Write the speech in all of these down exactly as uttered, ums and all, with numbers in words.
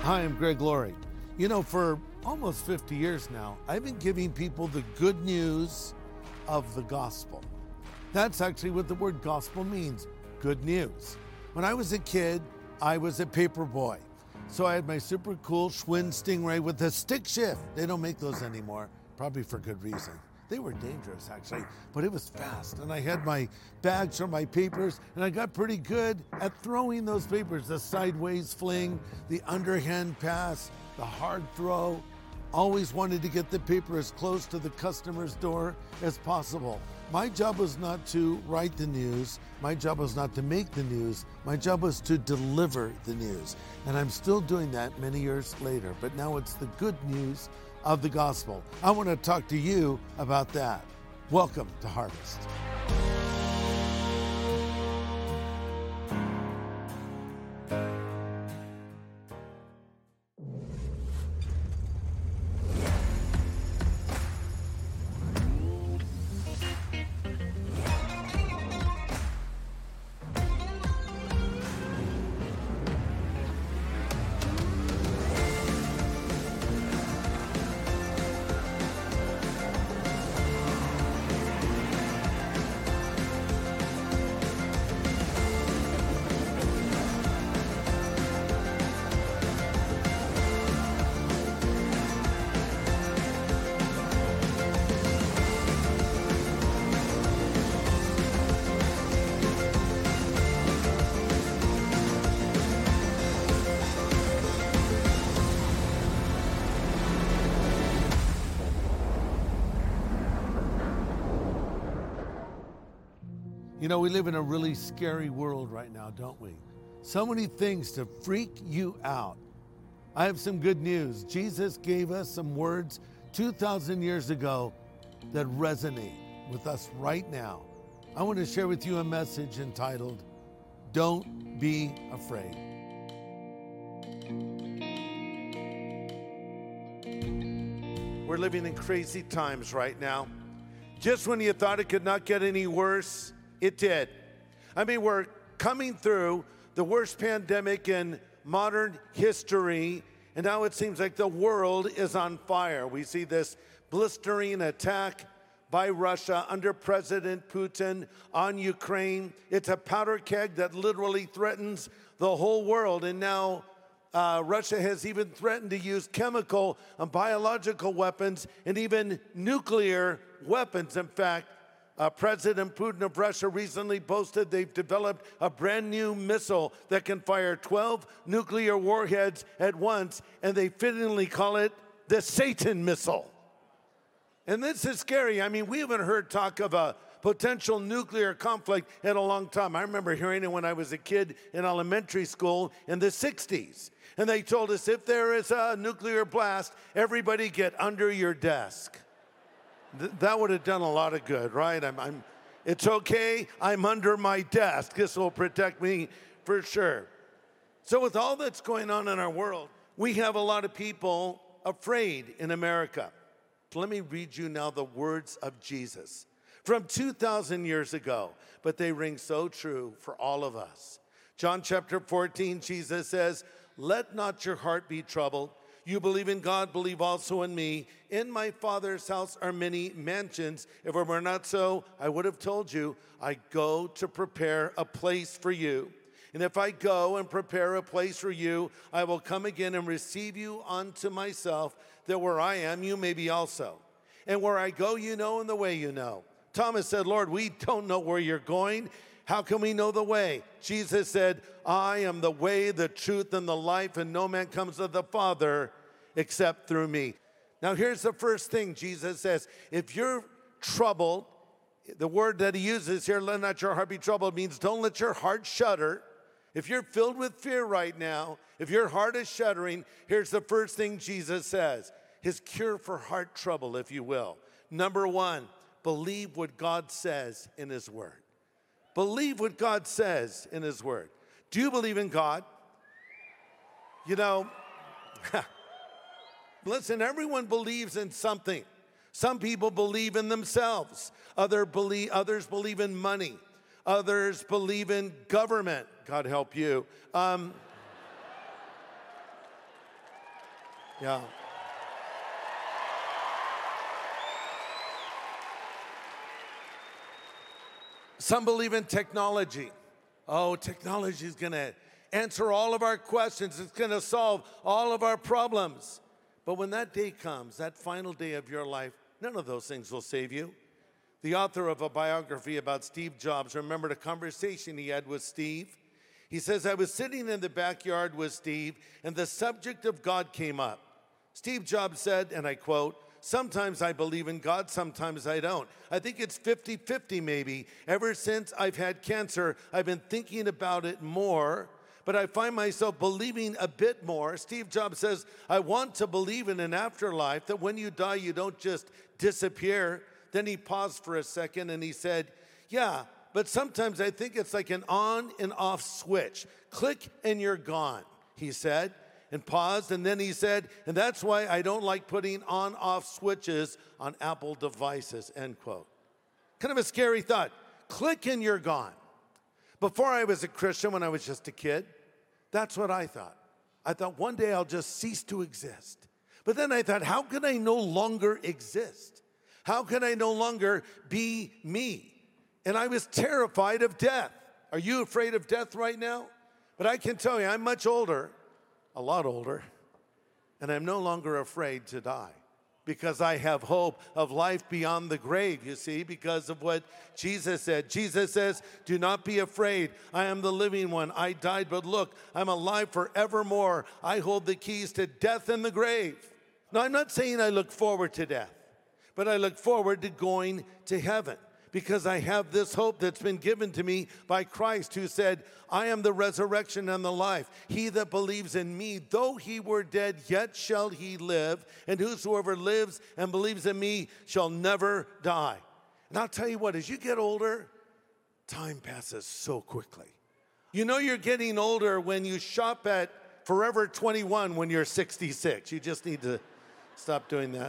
Hi, I'm Greg Laurie. You know, for almost fifty years now, I've been giving people the good news of the gospel. That's actually what the word gospel means, good news. When I was a kid, I was a paper boy. So I had my super cool Schwinn Stingray with a stick shift. They don't make those anymore, probably for good reason. They were dangerous, actually, but it was fast. And I had my bags for my papers, and I got pretty good at throwing those papers. The sideways fling, the underhand pass, the hard throw. Always wanted to get the paper as close to the customer's door as possible. My job was not to write the news. My job was not to make the news. My job was to deliver the news. And I'm still doing that many years later. But now it's the good news of the gospel. I want to talk to you about that. Welcome to Harvest. You know, we live in a really scary world right now, don't we? So many things to freak you out. I have some good news. Jesus gave us some words two thousand years ago that resonate with us right now. I want to share with you a message entitled, Don't Be Afraid. We're living in crazy times right now. Just when you thought it could not get any worse, it did. I mean, we're coming through the worst pandemic in modern history, and now it seems like the world is on fire. We see this blistering attack by Russia under President Putin on Ukraine. It's a powder keg that literally threatens the whole world, and now uh, Russia has even threatened to use chemical and biological weapons and even nuclear weapons. In fact, Uh, President Putin of Russia recently boasted they've developed a brand new missile that can fire twelve nuclear warheads at once, and they fittingly call it the Satan missile. And this is scary. I mean, we haven't heard talk of a potential nuclear conflict in a long time. I remember hearing it when I was a kid in elementary school in the sixties. And they told us if there is a nuclear blast, everybody get under your desk. That would have done a lot of good, right? I'm, I'm, it's okay, I'm under my desk. This will protect me for sure. So with all that's going on in our world, we have a lot of people afraid in America. So let me read you now the words of Jesus from two thousand years ago, but they ring so true for all of us. John chapter fourteen, Jesus says, "Let not your heart be troubled. You believe in God, believe also in me. In my Father's house are many mansions. If it were not so, I would have told you, I go to prepare a place for you. And if I go and prepare a place for you, I will come again and receive you unto myself, that where I am, you may be also. And where I go, you know, and the way you know." Thomas said, "Lord, we don't know where you're going. How can we know the way?" Jesus said, "I am the way, the truth, and the life, and no man comes to the Father except through me." Now here's the first thing Jesus says. If you're troubled, the word that he uses here, "let not your heart be troubled," means don't let your heart shudder. If you're filled with fear right now, if your heart is shuddering, here's the first thing Jesus says. His cure for heart trouble, if you will. Number one, believe what God says in his word. Believe what God says in his word. Do you believe in God? You know, listen, everyone believes in something. Some people believe in themselves. Other believe, others believe in money. Others believe in government. God help you. Um, Yeah. Some believe in technology. Oh, technology is going to answer all of our questions. It's going to solve all of our problems. But when that day comes, that final day of your life, none of those things will save you. The author of a biography about Steve Jobs remembered a conversation he had with Steve. He says, I was sitting in the backyard with Steve, and the subject of God came up. Steve Jobs said, and I quote, sometimes I believe in God, sometimes I don't. I think it's fifty-fifty maybe. Ever since I've had cancer, I've been thinking about it more, but I find myself believing a bit more. Steve Jobs says, I want to believe in an afterlife, that when you die, you don't just disappear. Then he paused for a second and he said, yeah, but sometimes I think it's like an on and off switch. Click and you're gone, he said. And paused, and then he said, and that's why I don't like putting on-off switches on Apple devices, end quote. Kind of a scary thought. Click and you're gone. Before I was a Christian, when I was just a kid, that's what I thought. I thought one day I'll just cease to exist. But then I thought, how can I no longer exist? How can I no longer be me? And I was terrified of death. Are you afraid of death right now? But I can tell you, I'm much older. A lot older, and I'm no longer afraid to die because I have hope of life beyond the grave, you see, because of what Jesus said. Jesus says, do not be afraid. I am the living one. I died, but look, I'm alive forevermore. I hold the keys to death and the grave. Now, I'm not saying I look forward to death, but I look forward to going to heaven, because I have this hope that's been given to me by Christ, who said, I am the resurrection and the life. He that believes in me, though he were dead, yet shall he live. And whosoever lives and believes in me shall never die. And I'll tell you what, as you get older, time passes so quickly. You know you're getting older when you shop at Forever twenty-one when you're sixty-six. You just need to stop doing that.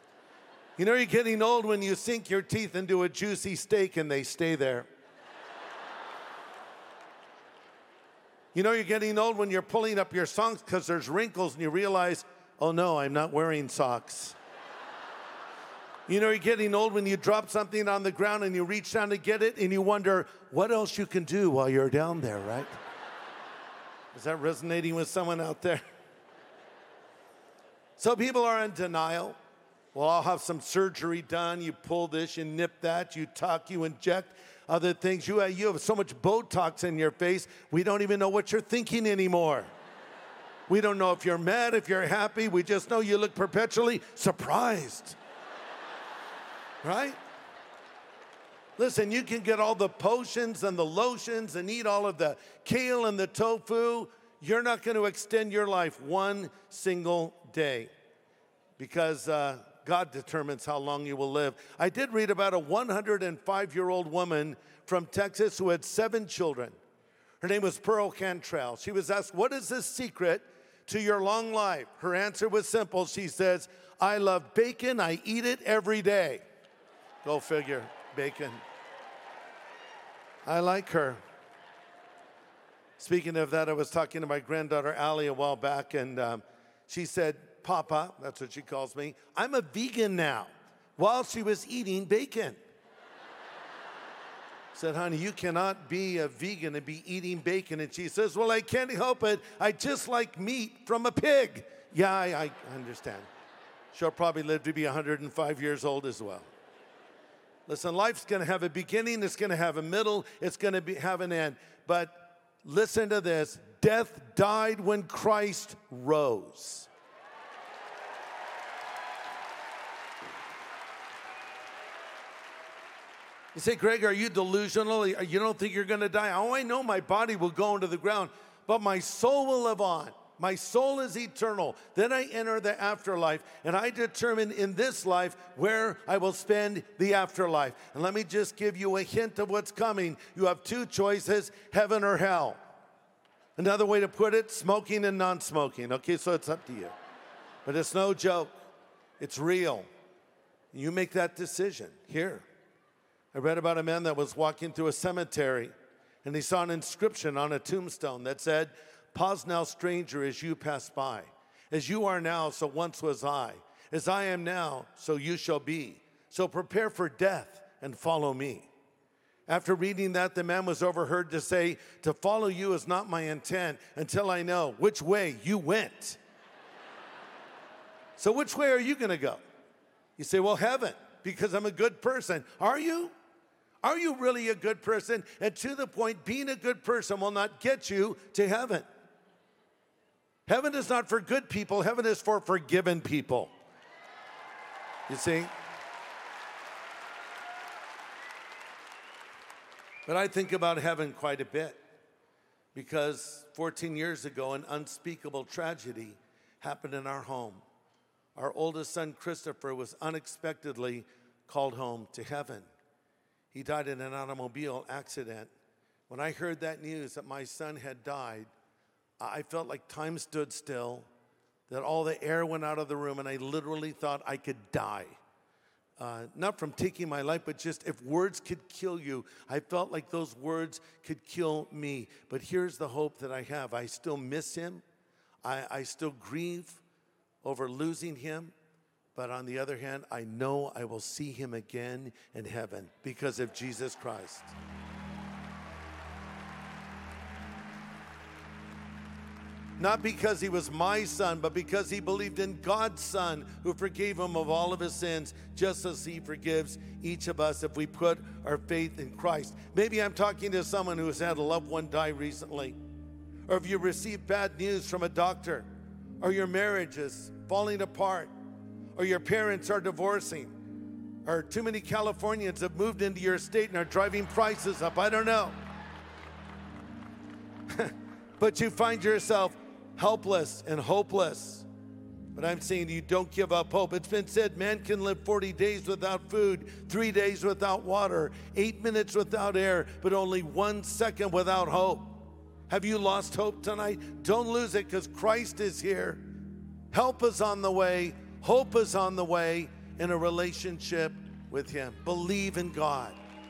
You know you're getting old when you sink your teeth into a juicy steak and they stay there. You know you're getting old when you're pulling up your socks because there's wrinkles and you realize, oh no, I'm not wearing socks. You know you're getting old when you drop something on the ground and you reach down to get it and you wonder what else you can do while you're down there, right? Is that resonating with someone out there? So people are in denial. Well, I'll have some surgery done. You pull this, you nip that, you tuck, you inject other things. You, you have so much Botox in your face, we don't even know what you're thinking anymore. We don't know if you're mad, if you're happy. We just know you look perpetually surprised. Right? Listen, you can get all the potions and the lotions and eat all of the kale and the tofu. You're not going to extend your life one single day because uh, God determines how long you will live. I did read about a one hundred five-year-old woman from Texas who had seven children. Her name was Pearl Cantrell. She was asked, what is the secret to your long life? Her answer was simple. She says, I love bacon. I eat it every day. Go figure, bacon. I like her. Speaking of that, I was talking to my granddaughter, Allie, a while back, and um, she said, Papa, that's what she calls me, I'm a vegan now, while she was eating bacon. I said, honey, you cannot be a vegan and be eating bacon. And she says, well, I can't help it. I just like meat from a pig. Yeah, I, I understand. She'll probably live to be one hundred five years old as well. Listen, life's going to have a beginning. It's going to have a middle. It's going to be, have an end. But listen to this. Death died when Christ rose. You say, Greg, are you delusional? You don't think you're going to die? Oh, I know my body will go into the ground, but my soul will live on. My soul is eternal. Then I enter the afterlife, and I determine in this life where I will spend the afterlife. And let me just give you a hint of what's coming. You have two choices, heaven or hell. Another way to put it, smoking and non-smoking. Okay, so it's up to you. But it's no joke. It's real. You make that decision here. I read about a man that was walking through a cemetery, and he saw an inscription on a tombstone that said, pause now, stranger, as you pass by. As you are now, so once was I. As I am now, so you shall be. So prepare for death and follow me. After reading that, the man was overheard to say, to follow you is not my intent until I know which way you went. So which way are you going to go? You say, well, heaven, because I'm a good person. Are you? Are you really a good person? And to the point, being a good person will not get you to heaven. Heaven is not for good people. Heaven is for forgiven people. You see? But I think about heaven quite a bit because fourteen years ago, an unspeakable tragedy happened in our home. Our oldest son, Christopher, was unexpectedly called home to heaven. He died in an automobile accident. When I heard that news that my son had died, I felt like time stood still, that all the air went out of the room, and I literally thought I could die. Uh, not from taking my life, but just if words could kill you, I felt like those words could kill me. But here's the hope that I have. I still miss him. I, I still grieve over losing him. But on the other hand, I know I will see him again in heaven because of Jesus Christ. Not because he was my son, but because he believed in God's son who forgave him of all of his sins, just as he forgives each of us if we put our faith in Christ. Maybe I'm talking to someone who has had a loved one die recently, or if you received bad news from a doctor, or your marriage is falling apart, or your parents are divorcing, or too many Californians have moved into your state and are driving prices up. I don't know. But you find yourself helpless and hopeless. But I'm saying to you, don't give up hope. It's been said man can live forty days without food, three days without water, eight minutes without air, but only one second without hope. Have you lost hope tonight? Don't lose it, because Christ is here. Help is on the way. Hope is on the way in a relationship with him. Believe in God.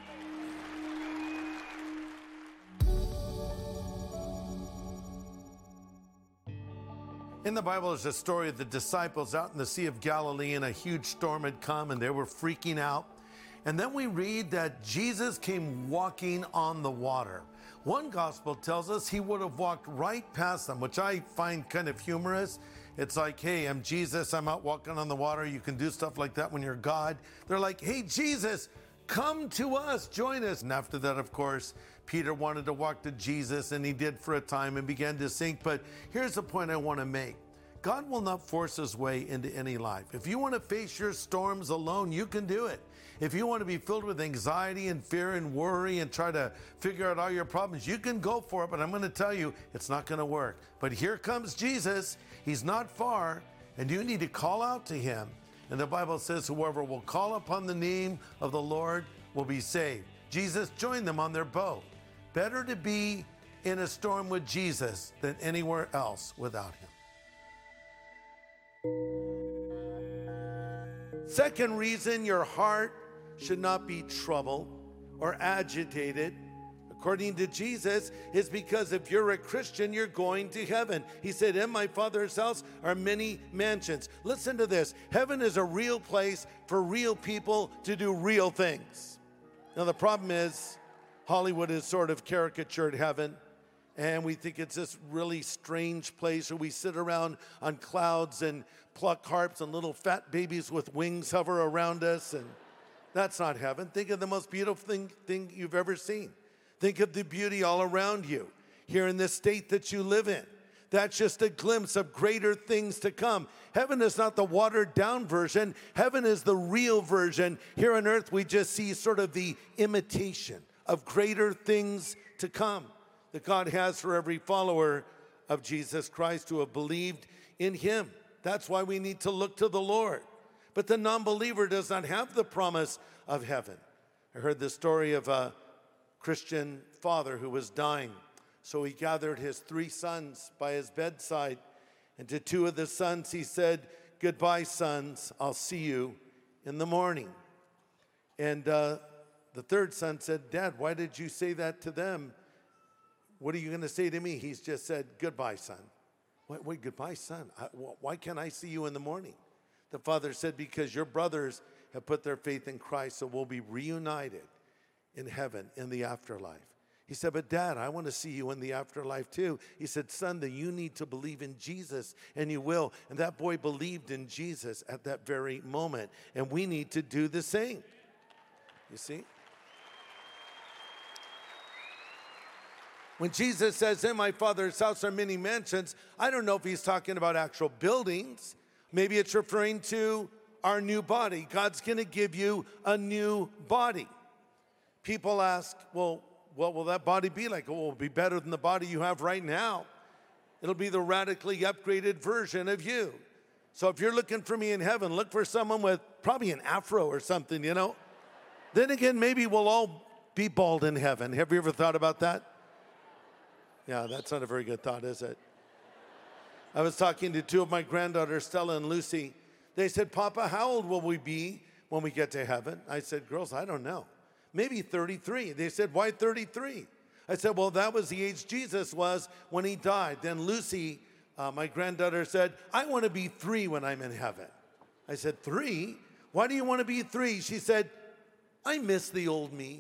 In the Bible, there's a story of the disciples out in the Sea of Galilee, and a huge storm had come, and they were freaking out. And then we read that Jesus came walking on the water. One gospel tells us he would have walked right past them, which I find kind of humorous. It's like, hey, I'm Jesus, I'm out walking on the water. You can do stuff like that when you're God. They're like, hey, Jesus, come to us, join us. And after that, of course, Peter wanted to walk to Jesus, and he did for a time and began to sink. But here's the point I want to make. God will not force his way into any life. If you want to face your storms alone, you can do it. If you want to be filled with anxiety and fear and worry and try to figure out all your problems, you can go for it. But I'm going to tell you, it's not going to work. But here comes Jesus. He's not far, and you need to call out to him. And the Bible says whoever will call upon the name of the Lord will be saved. Jesus joined them on their boat. Better to be in a storm with Jesus than anywhere else without him. Second reason your heart should not be troubled or agitated, according to Jesus, is because if you're a Christian, you're going to heaven. He said, in my Father's house are many mansions. Listen to this. Heaven is a real place for real people to do real things. Now, the problem is Hollywood has sort of caricatured heaven, and we think it's this really strange place where we sit around on clouds and pluck harps and little fat babies with wings hover around us, and that's not heaven. Think of the most beautiful thing, thing you've ever seen. Think of the beauty all around you here in this state that you live in. That's just a glimpse of greater things to come. Heaven is not the watered down version. Heaven is the real version. Here on earth, we just see sort of the imitation of greater things to come that God has for every follower of Jesus Christ who have believed in him. That's why we need to look to the Lord. But the non-believer does not have the promise of heaven. I heard the story of a Christian father who was dying. So he gathered his three sons by his bedside, and to two of the sons he said, goodbye, sons, I'll see you in the morning. And uh, the third son said, Dad, why did you say that to them? What are you going to say to me? He's just said, goodbye, son. Wait, wait goodbye, son. I, wh- why can't I see you in the morning? The father said, because your brothers have put their faith in Christ, so we'll be reunited in heaven, in the afterlife. He said, but Dad, I want to see you in the afterlife too. He said, son, then you need to believe in Jesus, and you will. And that boy believed in Jesus at that very moment. And we need to do the same. You see? When Jesus says, in my Father's house are many mansions, I don't know if he's talking about actual buildings. Maybe it's referring to our new body. God's going to give you a new body. People ask, well, what will that body be like? Oh, it will be better than the body you have right now. It'll be the radically upgraded version of you. So if you're looking for me in heaven, look for someone with probably an afro or something, you know. Then again, maybe we'll all be bald in heaven. Have you ever thought about that? Yeah, that's not a very good thought, is it? I was talking to two of my granddaughters, Stella and Lucy. They said, Papa, how old will we be when we get to heaven? I said, girls, I don't know. Maybe thirty-three. They said, why thirty-three? I said, well, that was the age Jesus was when he died. Then Lucy, uh, my granddaughter, said, I want to be three when I'm in heaven. I said, three? Why do you want to be three? She said, I miss the old me.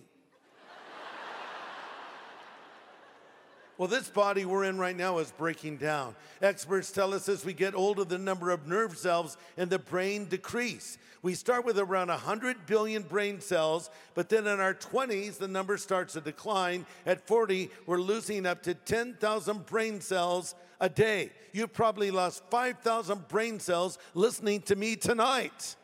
Well, this body we're in right now is breaking down. Experts tell us as we get older, the number of nerve cells in the brain decrease. We start with around one hundred billion brain cells, but then in our twenties, the number starts to decline. At forty, we're losing up to ten thousand brain cells a day. You've probably lost five thousand brain cells listening to me tonight.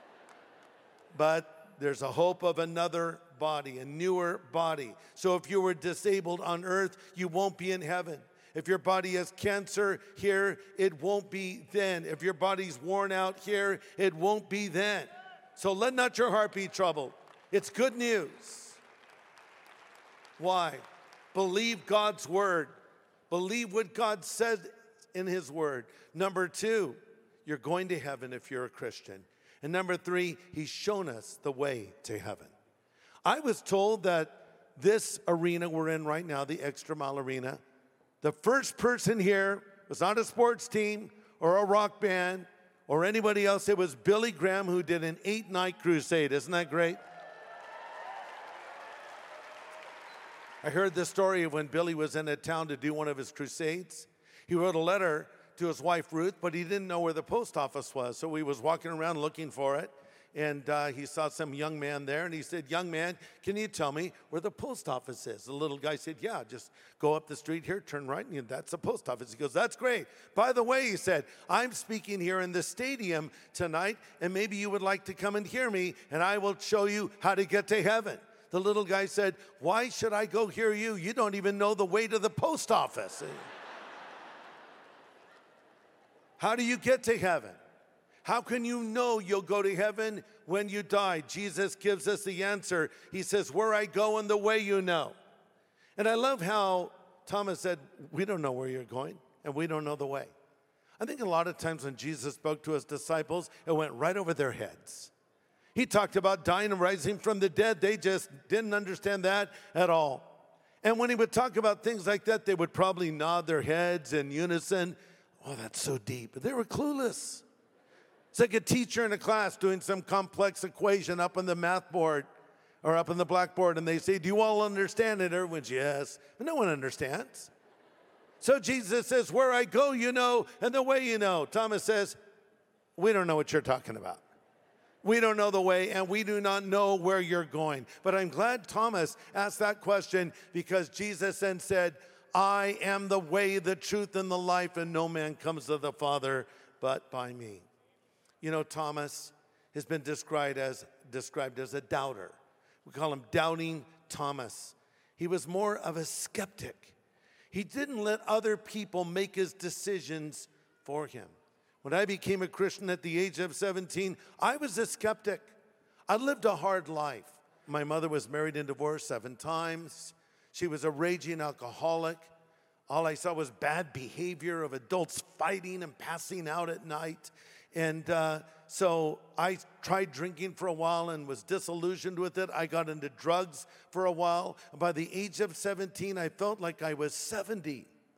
But there's a hope of another body, a newer body. So if you were disabled on earth, you won't be in heaven. If your body has cancer here, it won't be then. If your body's worn out here, it won't be then. So let not your heart be troubled. It's good news. Why? Believe God's word. Believe what God said in his word. Number two, you're going to heaven if you're a Christian. And number three, he's shown us the way to heaven. I was told that this arena we're in right now, the Extra Mile Arena, the first person here was not a sports team or a rock band or anybody else. It was Billy Graham, who did an eight-night crusade. Isn't that great? I heard the story of when Billy was in a town to do one of his crusades. He wrote a letter to his wife, Ruth, but he didn't know where the post office was. So he was walking around looking for it. And uh, he saw some young man there, and he said, young man, can you tell me where the post office is? The little guy said, yeah, just go up the street here, turn right, and that's the post office. He goes, that's great. By the way, he said, I'm speaking here in the stadium tonight, and maybe you would like to come and hear me, and I will show you how to get to heaven. The little guy said, why should I go hear you? You don't even know the way to the post office. How do you get to heaven? How can you know you'll go to heaven when you die? Jesus gives us the answer. He says, where I go and the way you know. And I love how Thomas said, we don't know where you're going and we don't know the way. I think a lot of times when Jesus spoke to his disciples, it went right over their heads. He talked about dying and rising from the dead. They just didn't understand that at all. And when he would talk about things like that, they would probably nod their heads in unison. Oh, that's so deep. But they were clueless. It's like a teacher in a class doing some complex equation up on the math board or up on the blackboard, and they say, do you all understand it? Everyone's, yes. But no one understands. So Jesus says, where I go, you know, and the way you know. Thomas says, we don't know what you're talking about. We don't know the way, and we do not know where you're going. But I'm glad Thomas asked that question, because Jesus then said, I am the way, the truth, and the life, and no man comes to the Father but by me. You know, Thomas has been described as, described as a doubter. We call him Doubting Thomas. He was more of a skeptic. He didn't let other people make his decisions for him. When I became a Christian at the age of seventeen, I was a skeptic. I lived a hard life. My mother was married and divorced seven times. She was a raging alcoholic. All I saw was bad behavior of adults fighting and passing out at night. And uh, so I tried drinking for a while and was disillusioned with it. I got into drugs for a while. By the age of seventeen, I felt like I was seventy.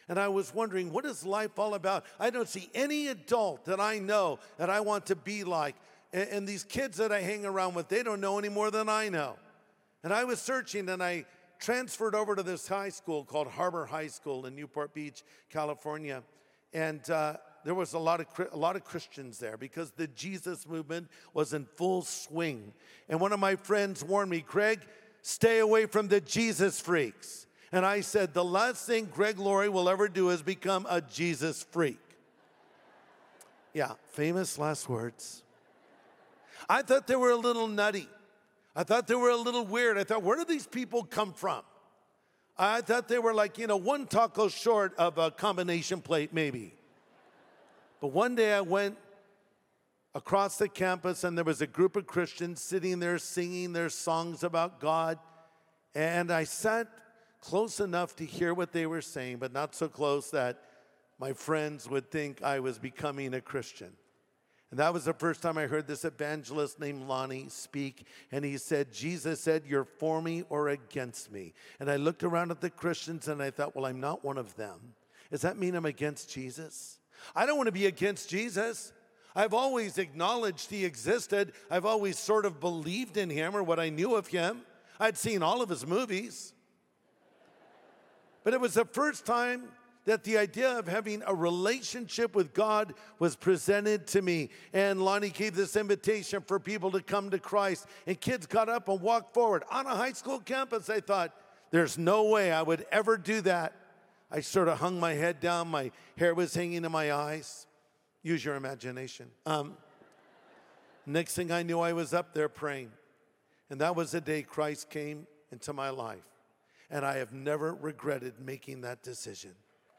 And I was wondering, what is life all about? I don't see any adult that I know that I want to be like. And, and these kids that I hang around with, they don't know any more than I know. And I was searching, and I transferred over to this high school called Harbor High School in Newport Beach, California. And uh, there was a lot of a lot of Christians there because the Jesus movement was in full swing. And one of my friends warned me, Greg, stay away from the Jesus freaks. And I said, the last thing Greg Laurie will ever do is become a Jesus freak. Yeah, famous last words. I thought they were a little nutty. I thought they were a little weird. I thought, where do these people come from? I thought they were like, you know, one taco short of a combination plate maybe. But one day I went across the campus and there was a group of Christians sitting there singing their songs about God. And I sat close enough to hear what they were saying, but not so close that my friends would think I was becoming a Christian. And that was the first time I heard this evangelist named Lonnie speak. And he said, Jesus said, you're for me or against me. And I looked around at the Christians and I thought, well, I'm not one of them. Does that mean I'm against Jesus? I don't want to be against Jesus. I've always acknowledged he existed. I've always sort of believed in him or what I knew of him. I'd seen all of his movies. But it was the first time that the idea of having a relationship with God was presented to me. And Lonnie gave this invitation for people to come to Christ. And kids got up and walked forward. On a high school campus, I thought, there's no way I would ever do that. I sort of hung my head down. My hair was hanging in my eyes. Use your imagination. Um, next thing I knew, I was up there praying. And that was the day Christ came into my life. And I have never regretted making that decision.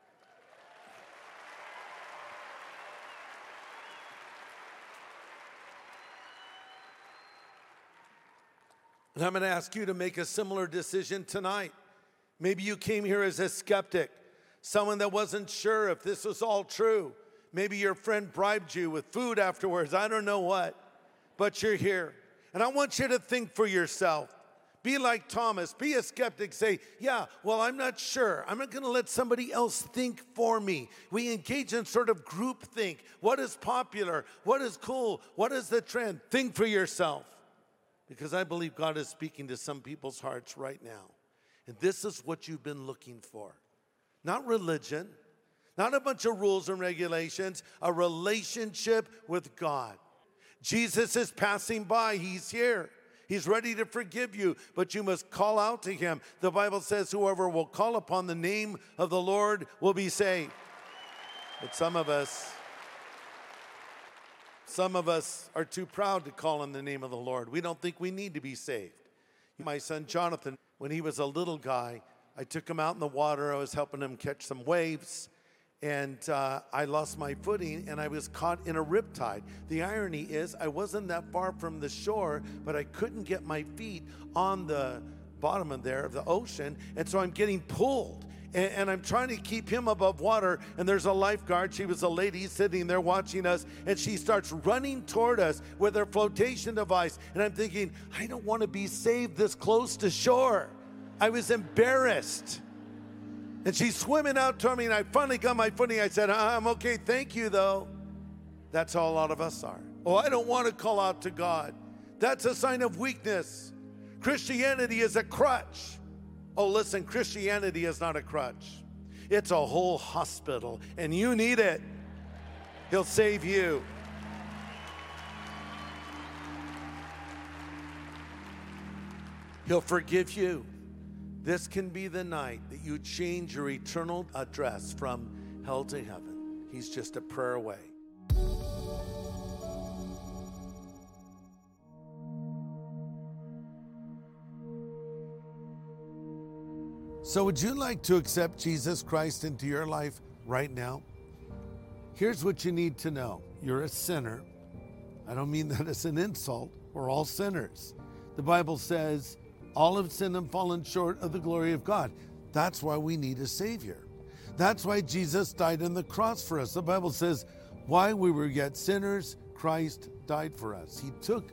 And I'm going to ask you to make a similar decision tonight. Maybe you came here as a skeptic, someone that wasn't sure if this was all true. Maybe your friend bribed you with food afterwards. I don't know what, but you're here. And I want you to think for yourself. Be like Thomas. Be a skeptic. Say, yeah, well, I'm not sure. I'm not going to let somebody else think for me. We engage in sort of group think. What is popular? What is cool? What is the trend? Think for yourself. Because I believe God is speaking to some people's hearts right now. And this is what you've been looking for. Not religion, not a bunch of rules and regulations, a relationship with God. Jesus is passing by. He's here. He's ready to forgive you, but you must call out to him. The Bible says whoever will call upon the name of the Lord will be saved. But some of us, some of us are too proud to call on the name of the Lord. We don't think we need to be saved. My son Jonathan, when he was a little guy, I took him out in the water. I was helping him catch some waves. And uh, I lost my footing, and I was caught in a riptide. The irony is I wasn't that far from the shore, but I couldn't get my feet on the bottom of there of the ocean, and so I'm getting pulled. And, and I'm trying to keep him above water, and there's a lifeguard. She was a lady sitting there watching us, and she starts running toward us with her flotation device. And I'm thinking, I don't want to be saved this close to shore. I was embarrassed. And she's swimming out to me, and I finally got my footing. I said, I'm okay, thank you, though. That's how a lot of us are. Oh, I don't want to call out to God. That's a sign of weakness. Christianity is a crutch. Oh, listen, Christianity is not a crutch. It's a whole hospital, and you need it. He'll save you. He'll forgive you. This can be the night that you change your eternal address from hell to heaven. He's just a prayer away. So would you like to accept Jesus Christ into your life right now? Here's what you need to know. You're a sinner. I don't mean that as an insult. We're all sinners. The Bible says, all have sinned and fallen short of the glory of God. That's why we need a Savior. That's why Jesus died on the cross for us. The Bible says, while we were yet sinners, Christ died for us. He took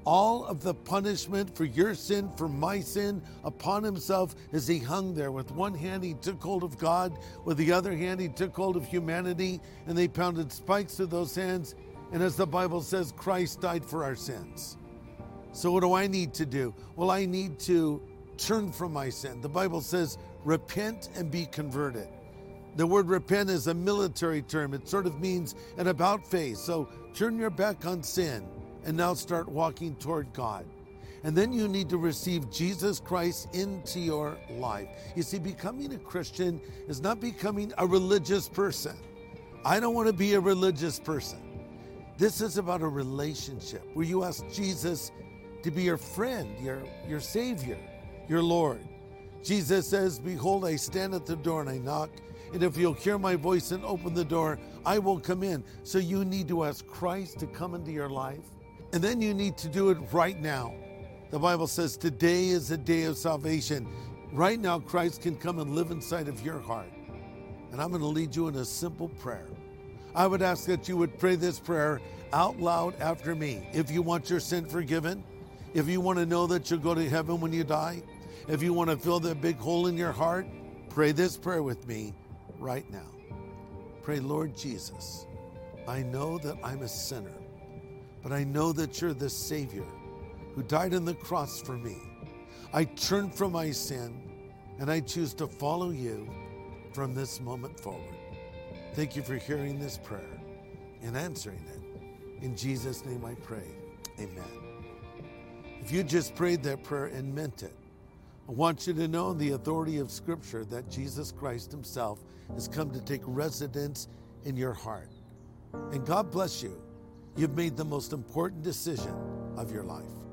all of the punishment for your sin, for my sin, upon himself as he hung there. With one hand, he took hold of God. With the other hand, he took hold of humanity, and they pounded spikes to those hands. And as the Bible says, Christ died for our sins. So what do I need to do? Well, I need to turn from my sin. The Bible says, repent and be converted. The word repent is a military term. It sort of means an about face. So turn your back on sin and now start walking toward God. And then you need to receive Jesus Christ into your life. You see, becoming a Christian is not becoming a religious person. I don't want to be a religious person. This is about a relationship where you ask Jesus to be your friend, your, your Savior, your Lord. Jesus says, behold, I stand at the door and I knock. And if you'll hear my voice and open the door, I will come in. So you need to ask Christ to come into your life. And then you need to do it right now. The Bible says today is a day of salvation. Right now, Christ can come and live inside of your heart. And I'm going to lead you in a simple prayer. I would ask that you would pray this prayer out loud after me. If you want your sin forgiven, if you want to know that you'll go to heaven when you die, if you want to fill that big hole in your heart, pray this prayer with me right now. Pray, Lord Jesus, I know that I'm a sinner, but I know that you're the Savior who died on the cross for me. I turn from my sin and I choose to follow you from this moment forward. Thank you for hearing this prayer and answering it. In Jesus' name I pray, amen. If you just prayed that prayer and meant it, I want you to know the authority of Scripture that Jesus Christ himself has come to take residence in your heart. And God bless you. You've made the most important decision of your life.